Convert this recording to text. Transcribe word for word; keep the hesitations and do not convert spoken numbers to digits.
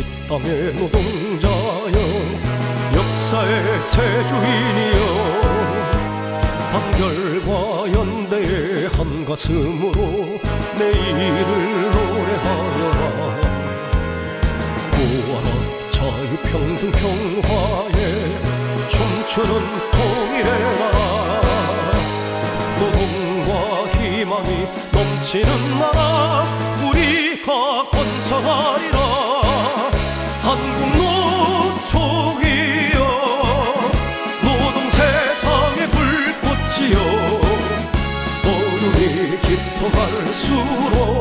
땅의 노동자여 역사의 새 주인이여 단결과 연대의 한 가슴으로 내일을 노래하여라. 구원과 자유 평등 평화에 춤추는 통일의 나라 노동과 희망이 넘치는 나라 우리가 건설하리라. 한국 노총이여 노동 세상의 불꽃이여 어둠이 깃어갈수록